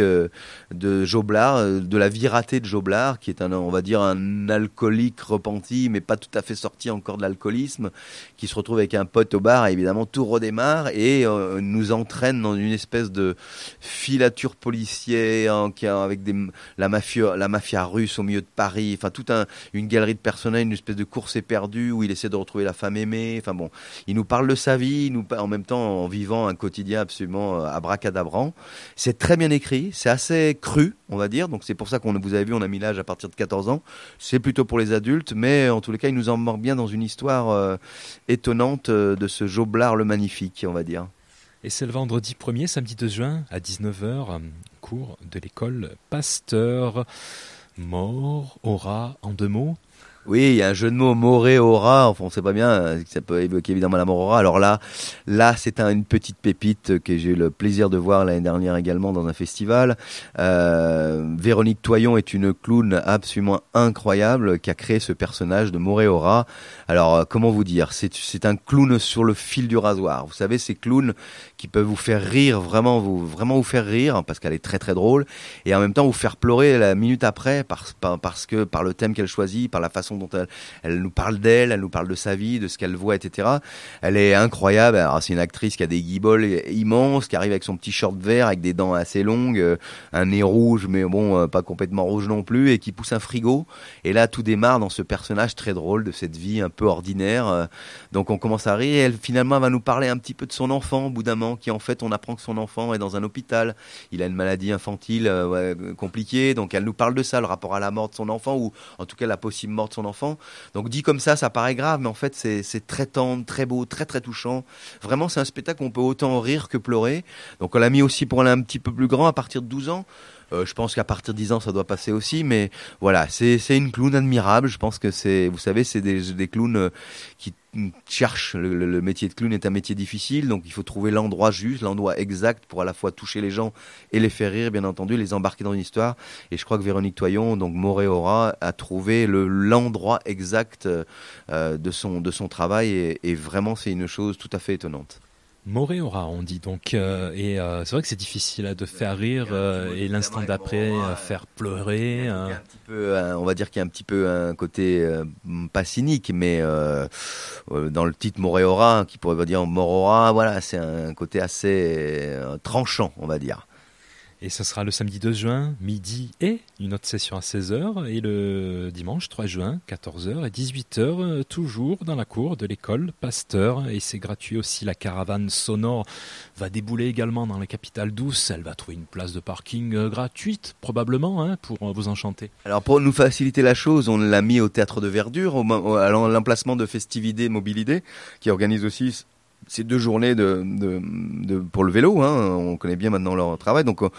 de Joblard, de la vie ratée de Joblard, qui est un, on va dire, un alcoolique repenti, mais pas tout à fait sorti encore de l'alcoolisme, qui se retrouve avec un pote au bar, et évidemment tout redémarre et euh, nous entraîne dans une espèce de filature policière hein, qui a, avec des, la, mafia, la mafia russe au milieu de Paris, enfin toute un, une galerie de personnages, une espèce de course éperdue où il essaie de retrouver la femme aimée, enfin bon, il nous parle de sa vie, il nous, en même temps en vivant un quotidien absolument euh, abracadabrant. C'est très bien écrit, c'est assez cru, on va dire, donc c'est pour ça qu'on vous avez vu, on a mis l'âge à partir de quatorze ans, c'est plutôt pour les adultes, mais en tous les cas il nous embarque bien dans une histoire euh, étonnante de ce Joblard le magnifique, on va dire. Et c'est le vendredi premier, samedi deux juin, à dix-neuf heures, cours de l'école Pasteur. Mort, aura, en deux mots. Oui, il y a un jeu de mots, moré, aura, enfin on sait pas bien, ça peut évoquer évidemment la mort aura. Alors là, là c'est un, une petite pépite que j'ai eu le plaisir de voir l'année dernière également dans un festival. Euh, Véronique Toyon est une clown absolument incroyable qui a créé ce personnage de moré, aura. Alors euh, comment vous dire, c'est, c'est un clown sur le fil du rasoir. Vous savez, ces clowns qui peuvent vous faire rire, vraiment vous, vraiment vous faire rire, parce qu'elle est très très drôle, et en même temps vous faire pleurer la minute après, parce, parce que par le thème qu'elle choisit, par la façon dont elle, elle nous parle d'elle, elle nous parle de sa vie, de ce qu'elle voit, et cetera. Elle est incroyable. Alors, c'est une actrice qui a des guibolles immenses, qui arrive avec son petit short vert, avec des dents assez longues, euh, un nez rouge, mais bon, euh, pas complètement rouge non plus, et qui pousse un frigo. Et là, tout démarre dans ce personnage très drôle de cette vie un peu ordinaire. Euh, donc, on commence à rire, et elle, finalement, va nous parler un petit peu de son enfant, au bout d'un moment, qui, en fait, on apprend que son enfant est dans un hôpital. Il a une maladie infantile euh, ouais, compliquée. Donc, elle nous parle de ça, le rapport à la mort de son enfant, ou en tout cas, la possible mort de son enfant. Donc dit comme ça, ça paraît grave, mais en fait c'est, c'est très tendre, très beau, très très touchant. Vraiment, c'est un spectacle où on peut autant rire que pleurer. Donc on l'a mis aussi pour aller un petit peu plus grand, à partir de douze ans. Euh, je pense qu'à partir de dix ans, ça doit passer aussi, mais voilà, c'est, c'est une clown admirable. Je pense que c'est, vous savez, c'est des, des clowns euh, qui cherchent. Le, le, le métier de clown est un métier difficile, donc il faut trouver l'endroit juste, l'endroit exact pour à la fois toucher les gens et les faire rire, bien entendu, les embarquer dans une histoire. Et je crois que Véronique Toyon, donc Moré Aura, a trouvé le, l'endroit exact euh, de son, de son travail, et, et vraiment, c'est une chose tout à fait étonnante. Moré aura, on dit donc, euh, et euh, c'est vrai que c'est difficile hein, de faire rire euh, et l'instant d'après euh, faire pleurer. Euh. Un petit peu, euh, on va dire qu'il y a un petit peu un côté euh, pas cynique, mais euh, euh, dans le titre Moré aura, qui pourrait dire mort aura, voilà, c'est un côté assez euh, tranchant, on va dire. Et ce sera le samedi deux juin, midi, et une autre session à seize heures, et le dimanche trois juin, quatorze heures et dix-huit heures, toujours dans la cour de l'école Pasteur. Et c'est gratuit aussi, la caravane sonore va débouler également dans la capitale douce. Elle va trouver une place de parking euh, gratuite, probablement, hein, pour euh, vous enchanter. Alors pour nous faciliter la chose, on l'a mis au Théâtre de Verdure, au, au, à l'emplacement de Festividé Mobilité, qui organise aussi ces deux journées de, de, de, pour le vélo, hein. On connaît bien maintenant leur travail, donc on,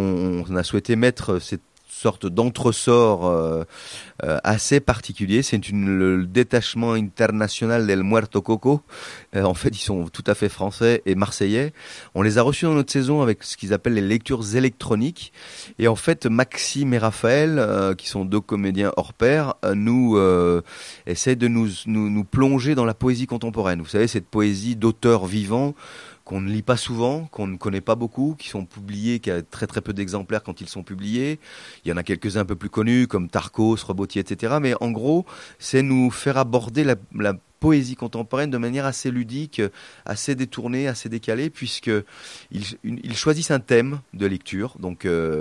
on a souhaité mettre cette sorte d'entresort euh, euh, assez particulier. C'est une, le, le détachement international del Muerto Coco. Euh, en fait, ils sont tout à fait français et marseillais. On les a reçus dans notre saison avec ce qu'ils appellent les lectures électroniques. Et en fait, Maxime et Raphaël, euh, qui sont deux comédiens hors pair, euh, nous euh, essaient de nous, nous, nous plonger dans la poésie contemporaine. Vous savez, cette poésie d'auteurs vivants qu'on ne lit pas souvent, qu'on ne connaît pas beaucoup, qui sont publiés, qui a très très peu d'exemplaires quand ils sont publiés. Il y en a quelques-uns un peu plus connus, comme Tarkos, Robotier, et cetera. Mais en gros, c'est nous faire aborder la, la poésie contemporaine de manière assez ludique, assez détournée, assez décalée, puisque ils, ils choisissent un thème de lecture. Donc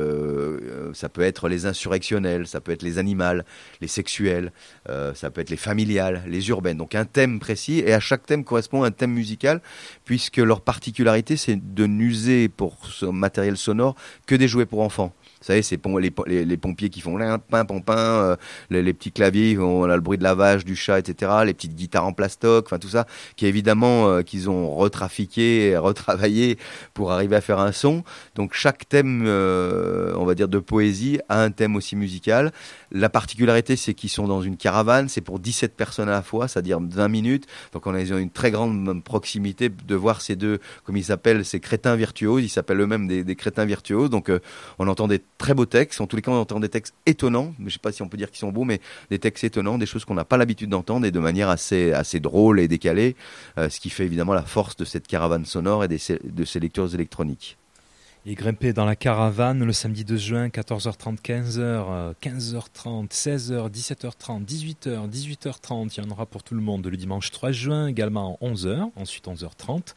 euh, ça peut être les insurrectionnels, ça peut être les animales, les sexuels, euh, ça peut être les familiales, les urbaines. Donc un thème précis, et à chaque thème correspond un thème musical, puisque leur particularité, c'est de n'user pour ce matériel sonore que des jouets pour enfants. Vous savez, c'est les, les, les pompiers qui font pain, pain, pain, euh, les, les petits claviers, on a le bruit de lavage du chat, et cetera. Les petites guitares en plastoc, enfin tout ça, qui évidemment euh, qu'ils ont retrafiqué, retravaillé pour arriver à faire un son. Donc chaque thème, euh, on va dire de poésie, a un thème aussi musical. La particularité, c'est qu'ils sont dans une caravane, c'est pour dix-sept personnes à la fois, c'est-à-dire vingt minutes. Donc on a une très grande proximité de voir ces deux, comme ils s'appellent, ces crétins virtuoses. Ils s'appellent eux-mêmes des, des crétins virtuoses. Donc euh, on entend des très beaux textes. En tous les cas, on entend des textes étonnants. Mais je ne sais pas si on peut dire qu'ils sont beaux, mais des textes étonnants, des choses qu'on n'a pas l'habitude d'entendre et de manière assez, assez drôle et décalée. Euh, ce qui fait évidemment la force de cette caravane sonore et des, de ces lectures électroniques. Et grimper dans la caravane le samedi deux juin, quatorze heures trente, quinze heures, quinze heures trente, seize heures, dix-sept heures trente, dix-huit heures, dix-huit heures trente. Il y en aura pour tout le monde le dimanche trois juin, également onze heures, ensuite onze heures trente,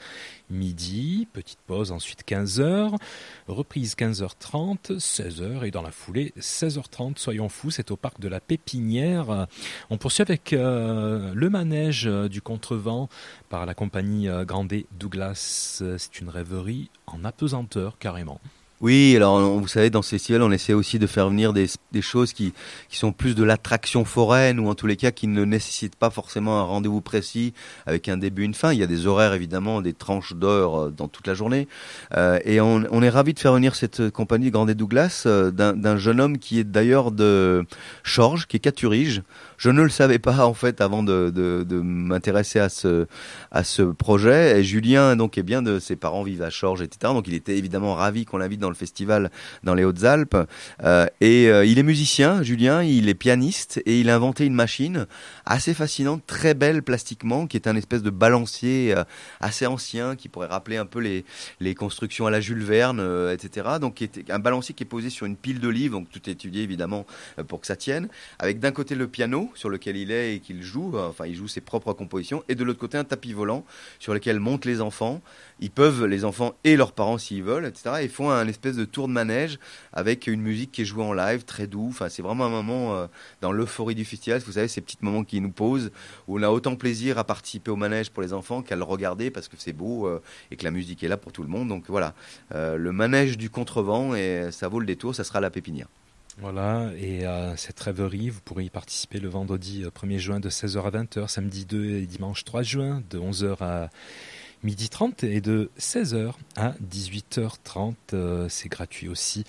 midi, petite pause, ensuite quinze heures, reprise quinze heures trente, seize heures et dans la foulée seize heures trente. Soyons fous, c'est au parc de la Pépinière. On poursuit avec euh, le manège du Contrevent par la compagnie Grandet Douglas. C'est une rêverie en apesanteur carrément. Oui, alors on- vous savez, dans ce festival, on essaie aussi de faire venir des, des choses qui, qui sont plus de l'attraction foraine ou en tous les cas qui ne nécessitent pas forcément un rendez-vous précis avec un début, une fin. Il y a des horaires évidemment, des tranches d'heures euh, dans toute la journée. Euh, et on, on est ravis de faire venir cette compagnie Grandet Douglas euh, d'un, d'un jeune homme qui est d'ailleurs de Chorges, qui est caturige. Je ne le savais pas en fait avant de, de, de m'intéresser à ce, à ce projet. Et Julien donc est bien de ses parents vivent à Chorges, et cetera. Donc il était évidemment ravi qu'on l'invite dans le festival dans les Hautes-Alpes. Euh, et euh, il est musicien, Julien, il est pianiste et il a inventé une machine assez fascinante, très belle plastiquement, qui est un espèce de balancier euh, assez ancien qui pourrait rappeler un peu les, les constructions à la Jules Verne, euh, et cetera. Donc qui est un balancier qui est posé sur une pile de livres, donc tout est étudié évidemment euh, pour que ça tienne, avec d'un côté le piano sur lequel il est et qu'il joue, euh, enfin il joue ses propres compositions, et de l'autre côté un tapis volant sur lequel montent les enfants. Ils peuvent, les enfants et leurs parents s'ils veulent, et cetera. Et font un espèce de tour de manège avec une musique qui est jouée en live, très doux. Enfin, c'est vraiment un moment euh, dans l'euphorie du festival. Vous savez, ces petits moments qui nous posent, où on a autant plaisir à participer au manège pour les enfants qu'à le regarder parce que c'est beau euh, et que la musique est là pour tout le monde. Donc voilà, euh, le manège du contrevent, et ça vaut le détour, ça sera à la Pépinière. Voilà, et à cette rêverie, vous pourrez y participer le vendredi premier juin de seize heures à vingt heures, samedi deux et dimanche trois juin de onze heures à midi trente et de seize heures à dix-huit heures trente. Euh, c'est gratuit aussi.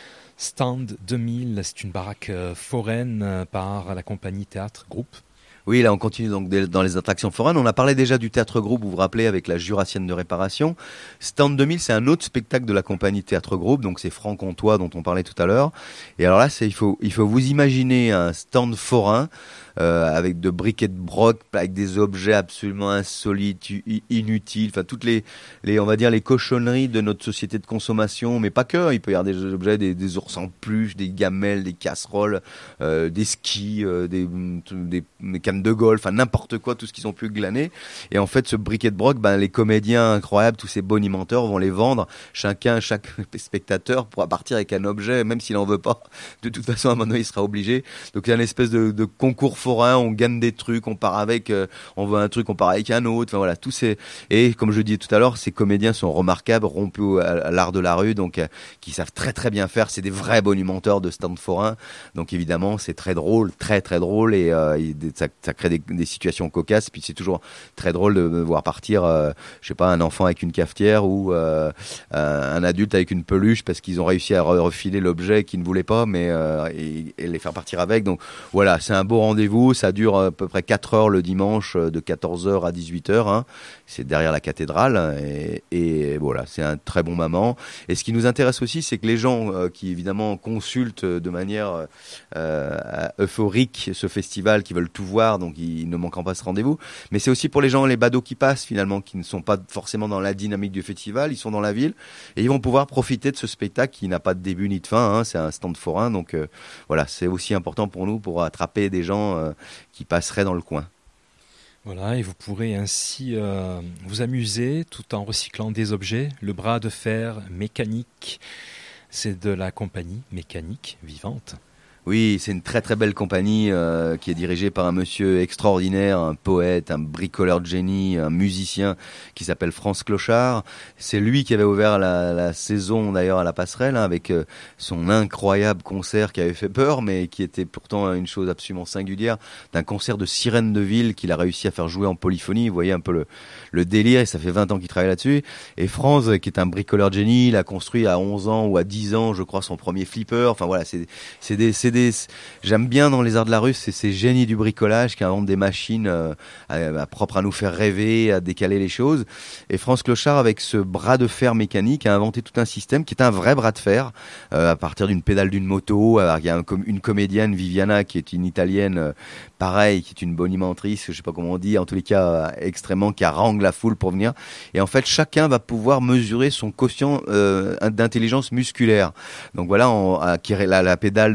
Stand deux mille, c'est une baraque euh, foraine euh, par la compagnie Théâtre Groupe. Oui, là on continue donc dans les attractions foraines. On a parlé déjà du Théâtre Groupe, vous vous rappelez, avec la Jurassienne de réparation. Stand deux mille, c'est un autre spectacle de la compagnie Théâtre Groupe, donc c'est Franck Comtois dont on parlait tout à l'heure. Et alors là, c'est, il faut, il faut vous imaginer un stand forain euh, avec de briquet de broc, avec des objets absolument insolites, inutiles, enfin toutes les, les, on va dire les cochonneries de notre société de consommation, mais pas que. Il peut y avoir des objets, des, des ours en peluche, des gamelles, des casseroles, euh, des skis, euh, des, des, des cannes de golf, enfin n'importe quoi, tout ce qu'ils ont pu glaner. Et en fait, ce briquet de broc, ben les comédiens incroyables, tous ces bonimenteurs vont les vendre. Chacun, chaque spectateur pourra partir avec un objet, même s'il en veut pas. De toute façon, à un moment donné, il sera obligé. Donc il y a une espèce de, de concours forain, on gagne des trucs, on part avec, euh, on veut un truc, on part avec un autre. Enfin voilà, tous ces, et comme je disais tout à l'heure, ces comédiens sont remarquables, rompus à, à l'art de la rue, donc euh, qui savent très très bien faire. C'est des vrais bonimenteurs de stand forain. Donc évidemment, c'est très drôle, très très drôle, et euh, ça, ça crée des, des situations cocasses. Puis c'est toujours très drôle de voir partir, euh, je sais pas, un enfant avec une cafetière ou euh, un adulte avec une peluche parce qu'ils ont réussi à refiler l'objet qu'ils ne voulaient pas, mais euh, et, et les faire partir avec. Donc voilà, c'est un beau rendez-vous. Ça dure à peu près quatre heures le dimanche, de quatorze heures à dix-huit heures. Hein. C'est derrière la cathédrale, et, et voilà, c'est un très bon moment. Et ce qui nous intéresse aussi, c'est que les gens euh, qui évidemment consultent de manière euh, euphorique ce festival, qui veulent tout voir, donc ils ne manqueront pas ce rendez-vous. Mais c'est aussi pour les gens, les badauds qui passent finalement, qui ne sont pas forcément dans la dynamique du festival, ils sont dans la ville et ils vont pouvoir profiter de ce spectacle qui n'a pas de début ni de fin. Hein. C'est un stand forain, donc euh, voilà, c'est aussi important pour nous pour attraper des gens euh, qui passeraient dans le coin. Voilà, et vous pourrez ainsi euh, vous amuser tout en recyclant des objets. Le bras de fer mécanique, c'est de la compagnie Mécanique Vivante. Oui, c'est une très très belle compagnie euh, qui est dirigée par un monsieur extraordinaire, un poète, un bricoleur de génie, un musicien qui s'appelle France Clochard. C'est lui qui avait ouvert la, la saison d'ailleurs à la Passerelle, hein, avec euh, son incroyable concert qui avait fait peur, mais qui était pourtant une chose absolument singulière, d'un concert de sirène de ville qu'il a réussi à faire jouer en polyphonie. Vous voyez un peu le, le délire, et ça fait vingt ans qu'il travaille là-dessus. Et France, qui est un bricoleur de génie, il a construit à onze ans ou à dix ans, je crois, son premier flipper. Enfin voilà, c'est, c'est des... C'est Des, j'aime bien dans les arts de la rue, c'est ces génies du bricolage qui inventent des machines euh, à, à, propres à nous faire rêver, à décaler les choses. Et France Clochard, avec ce bras de fer mécanique, a inventé tout un système qui est un vrai bras de fer, euh, à partir d'une pédale d'une moto. Alors, il y a un, une comédienne, Viviana, qui est une italienne, euh, pareil, qui est une bonimentrice, je sais pas comment on dit, en tous les cas euh, extrêmement, qui harangue la foule pour venir. Et en fait, chacun va pouvoir mesurer son quotient euh, d'intelligence musculaire. Donc voilà, on, à, qui, la, la pédale de, du bras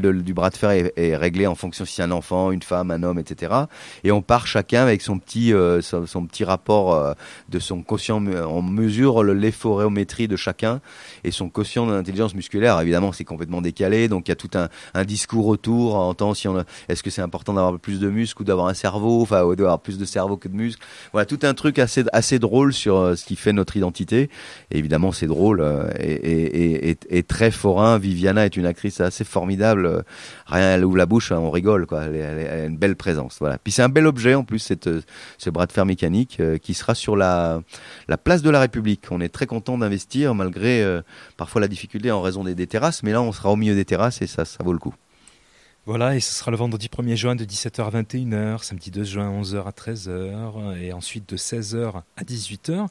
bras de fer est, est réglé en fonction si c'est un enfant, une femme, un homme, et cetera. Et on part chacun avec son petit, euh, son, son petit rapport euh, de son quotient. On mesure l'ephoréométrie de chacun et son quotient d'intelligence musculaire. Évidemment, c'est complètement décalé, donc il y a tout un, un discours autour en tant si on a, est-ce que c'est important d'avoir plus de muscles ou d'avoir un cerveau, enfin, ou d'avoir plus de cerveau que de muscles. Voilà, tout un truc assez, assez drôle sur euh, ce qui fait notre identité. Et évidemment, c'est drôle euh, et, et, et, et très forain. Viviana est une actrice assez formidable. Rien, elle ouvre la bouche, hein, on rigole, quoi. Elle, elle, elle a une belle présence. Voilà. Puis c'est un bel objet en plus, cette, ce bras de fer mécanique euh, qui sera sur la, la place de la République. On est très content d'investir malgré euh, parfois la difficulté en raison des, des terrasses, mais là on sera au milieu des terrasses et ça, ça vaut le coup. Voilà, et ce sera le vendredi premier juin de dix-sept heures à vingt et une heures, samedi deux juin onze heures à treize heures, et ensuite de seize heures à dix-huit heures,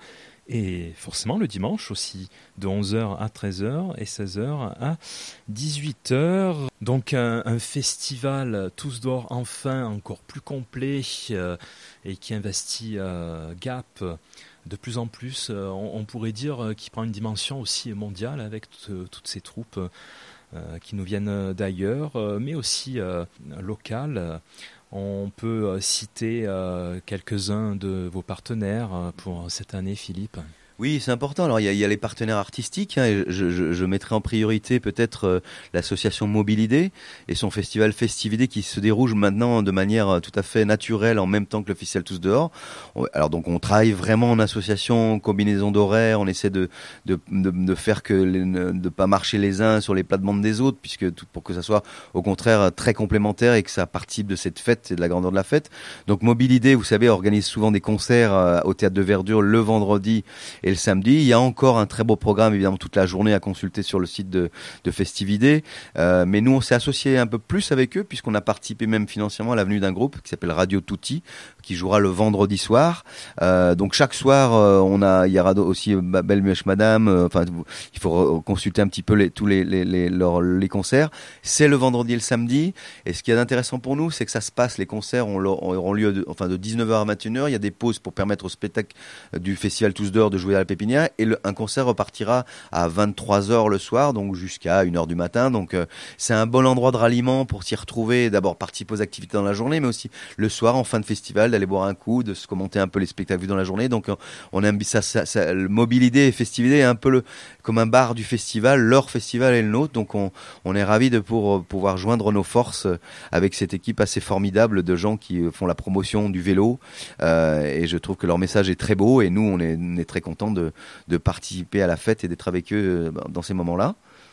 et forcément le dimanche aussi, de onze heures à treize heures et seize heures à dix-huit heures. Donc un, un festival tous dehors enfin encore plus complet euh, et qui investit euh, Gap de plus en plus, euh, on, on pourrait dire euh, qu'il prend une dimension aussi mondiale avec t- toutes ces troupes euh, qui nous viennent d'ailleurs, euh, mais aussi euh, locales. On peut euh, citer euh, quelques-uns de vos partenaires euh, pour cette année, Philippe. Oui, c'est important. Alors, il y a, il y a les partenaires artistiques. Hein, et je, je, je mettrai en priorité peut-être euh, l'association Mobilidé et son festival Festividé qui se déroule maintenant de manière tout à fait naturelle en même temps que le festival Tous Dehors. On, alors, donc, on travaille vraiment en association, combinaison d'horaires. On essaie de de, de, de faire que les, de pas marcher les uns sur les plates-bandes des autres, puisque tout, pour que ça soit au contraire très complémentaire et que ça participe de cette fête et de la grandeur de la fête. Donc, Mobilidé, vous savez, organise souvent des concerts euh, au Théâtre de Verdure le vendredi et le samedi. Il y a encore un très beau programme, évidemment, toute la journée à consulter sur le site de, de Festividé. Euh, mais nous, on s'est associé un peu plus avec eux, puisqu'on a participé même financièrement à la venue d'un groupe qui s'appelle Radio Tutti, qui jouera le vendredi soir. Euh, donc chaque soir, euh, on a, il y aura aussi euh, Belle Mèche Madame. Euh, enfin, il faut consulter un petit peu les, tous les, les, les, leurs, les concerts. C'est le vendredi et le samedi. Et ce qui est intéressant pour nous, c'est que ça se passe, les concerts ont, auront lieu de, enfin, de dix-neuf heures à vingt et une heures. Il y a des pauses pour permettre au spectacle du festival Tous Dehors de jouer à la Pépinière, et le, un concert repartira à vingt-trois heures le soir, donc jusqu'à une heure du matin. Donc euh, c'est un bon endroit de ralliement pour s'y retrouver, d'abord participer aux activités dans la journée, mais aussi le soir en fin de festival d'aller boire un coup, de se commenter un peu les spectacles vus dans la journée. Donc euh, on aime ça, ça, ça, le Mobilidé et Festividé est un peu le, comme un bar du festival, leur festival et le nôtre. Donc on, on est ravis de pour, pouvoir joindre nos forces avec cette équipe assez formidable de gens qui font la promotion du vélo, euh, et je trouve que leur message est très beau et nous on est, on est très contents de de participer à la fête et d'être avec eux dans ces moments-là.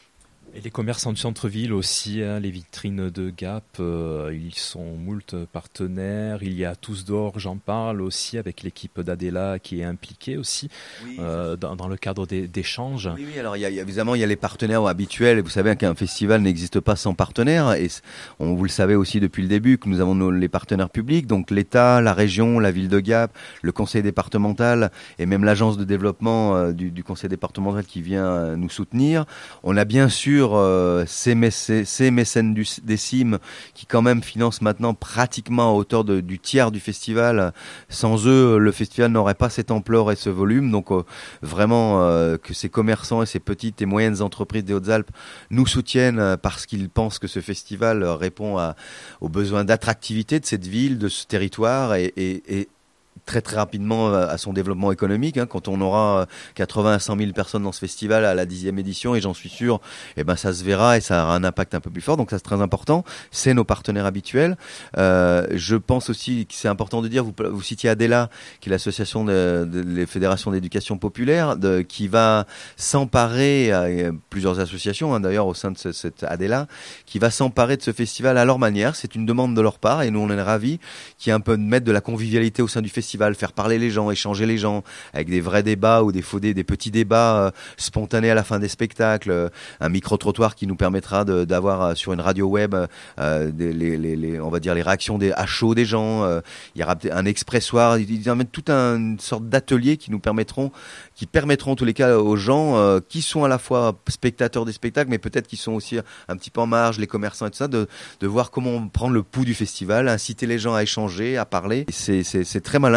Et les commerçants du centre-ville aussi, hein, les vitrines de Gap, euh, ils sont moult partenaires. Il y a Tous Dehors, j'en parle aussi, avec l'équipe d'Adela qui est impliquée aussi, oui, euh, dans, dans le cadre des, d'échanges. Oui, oui, alors il y a, évidemment il y a les partenaires habituels. Vous savez qu'un festival n'existe pas sans partenaires, et on, vous le savez aussi depuis le début que nous avons nos, les partenaires publics, donc l'État, la région, la ville de Gap, le conseil départemental et même l'agence de développement euh, du, du conseil départemental qui vient euh, nous soutenir. On a bien sûr Euh, ces, mécè- ces mécènes du, des C I M qui quand même financent maintenant pratiquement à hauteur de, du tiers du festival. Sans eux, le festival n'aurait pas cette ampleur et ce volume. Donc euh, vraiment euh, que ces commerçants et ces petites et moyennes entreprises des Hautes-Alpes nous soutiennent euh, parce qu'ils pensent que ce festival euh, répond à, aux besoins d'attractivité de cette ville, de ce territoire et, et, et très très rapidement à son développement économique, hein, quand on aura quatre-vingts à cent mille personnes dans ce festival à la dixième édition, et j'en suis sûr, eh ben ça se verra et ça aura un impact un peu plus fort. Donc ça c'est très important. C'est nos partenaires habituels. Euh, je pense aussi que c'est important de dire, vous, vous citiez Adela, qui est l'association de, de, les fédérations d'éducation populaire, de, qui va s'emparer, à, à plusieurs associations hein, d'ailleurs au sein de ce, cette Adela, qui va s'emparer de ce festival à leur manière. C'est une demande de leur part et nous on est ravis, qui est un peu de mettre de la convivialité au sein du festival, faire parler les gens, échanger les gens avec des vrais débats ou des faux dé, des petits débats euh, spontanés à la fin des spectacles, euh, un micro-trottoir qui nous permettra de, d'avoir euh, sur une radio web euh, des, les, les, les, on va dire les réactions des, à chaud des gens. Euh, il y aura un expressoir, ils y tout un, une sorte d'atelier qui nous permettront, qui permettront en tous les cas aux gens euh, qui sont à la fois spectateurs des spectacles, mais peut-être qui sont aussi un petit peu en marge, les commerçants et tout ça, de, de voir comment prendre le pouls du festival, inciter les gens à échanger, à parler. C'est, c'est, c'est très malin.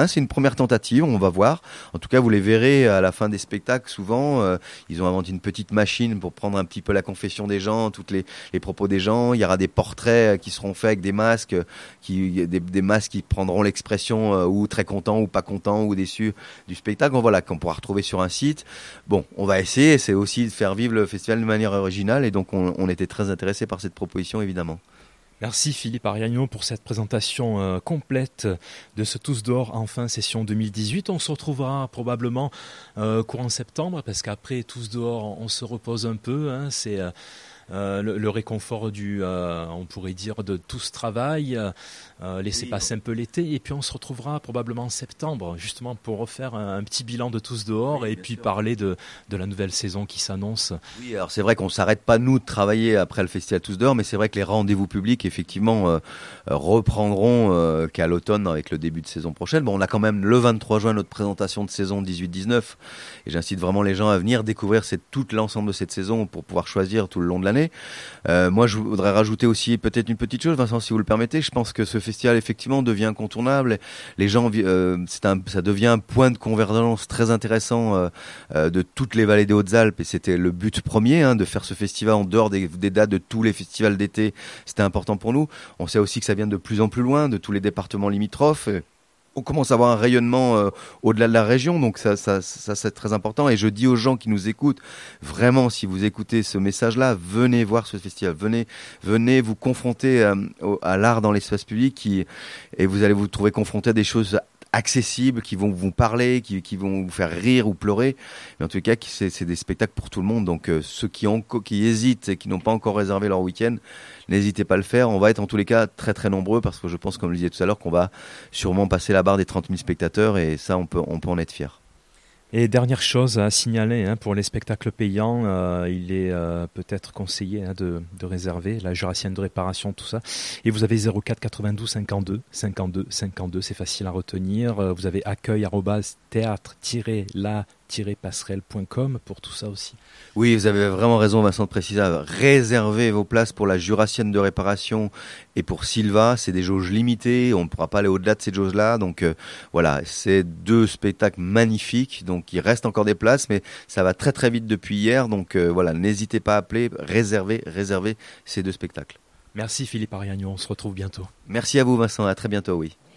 c'est une première tentative, on va voir. En tout cas, vous les verrez à la fin des spectacles. Souvent, euh, ils ont inventé une petite machine pour prendre un petit peu la confession des gens, toutes les, les propos des gens. Il y aura des portraits qui seront faits avec des masques, qui, des, des masques qui prendront l'expression euh, ou très content ou pas content ou déçu du spectacle. Bon, voilà, qu'on pourra retrouver sur un site. Bon, on va essayer. C'est aussi de faire vivre le festival de manière originale, et donc on, on était très intéressés par cette proposition, évidemment. Merci Philippe Ariagno pour cette présentation euh, complète de ce Tous dehors enfin session deux mille dix-huit. On se retrouvera probablement euh, courant septembre, parce qu'après Tous dehors on se repose un peu, hein, c'est euh, euh, le, le réconfort du, euh, on pourrait dire, de tout ce travail, euh, laisser oui, passer un peu l'été, et puis on se retrouvera probablement en septembre, justement pour refaire un, un petit bilan de Tous dehors, oui, et puis sûr. parler de, de la nouvelle saison qui s'annonce. Oui, alors c'est vrai qu'on ne s'arrête pas nous de travailler après le festival Tous dehors, mais c'est vrai que les rendez-vous publics effectivement euh, reprendront euh, qu'à l'automne avec le début de saison prochaine. Bon, on a quand même le vingt-trois juin notre présentation de saison dix-huit dix-neuf, et j'incite vraiment les gens à venir découvrir cette, tout l'ensemble de cette saison pour pouvoir choisir tout le long de l'année. Euh, moi, je voudrais rajouter aussi peut-être une petite chose, Vincent, si vous le permettez. Je pense que ce festival, effectivement, devient incontournable. Les gens, euh, c'est un, ça devient un point de convergence très intéressant euh, euh, de toutes les vallées des Hautes-Alpes, et c'était le but premier, hein, de faire ce festival en dehors des, des dates de tous les festivals d'été. C'était important pour nous. On sait aussi que ça vient de plus en plus loin, de tous les départements limitrophes. On commence à avoir un rayonnement euh, au-delà de la région, donc ça, ça, ça c'est très important. Et je dis aux gens qui nous écoutent, vraiment, si vous écoutez ce message-là, venez voir ce festival, venez, venez vous confronter euh, au, à l'art dans l'espace public, qui, et vous allez vous trouver confronté à des choses accessibles, qui vont vous parler, qui, qui vont vous faire rire ou pleurer. Mais en tout cas, c'est, c'est des spectacles pour tout le monde. Donc euh, ceux qui, ont, qui hésitent et qui n'ont pas encore réservé leur week-end, n'hésitez pas à le faire. On va être en tous les cas très très nombreux, parce que je pense, comme je le disais tout à l'heure, qu'on va sûrement passer la barre des trente mille spectateurs, et ça, on peut, on peut en être fiers. Et dernière chose à signaler, hein, pour les spectacles payants, euh, il est euh, peut-être conseillé, hein, de, de réserver la jurassienne de réparation, tout ça. Et vous avez zéro quatre quatre-vingt-douze cinquante-deux cinquante-deux cinquante-deux, c'est facile à retenir. Euh, vous avez accueil arobase théâtre tiret la tiret passerelle point com pour tout ça aussi. Oui, vous avez vraiment raison, Vincent, de préciser. Réservez vos places pour la jurassienne de réparation et pour Sylva. C'est des jauges limitées, on ne pourra pas aller au-delà de ces jauges-là. Donc euh, voilà, c'est deux spectacles magnifiques. Donc il reste encore des places, mais ça va très très vite depuis hier. Donc euh, voilà, n'hésitez pas à appeler, réservez, réservez ces deux spectacles. Merci Philippe Ariagno, on se retrouve bientôt. Merci à vous, Vincent, à très bientôt, oui.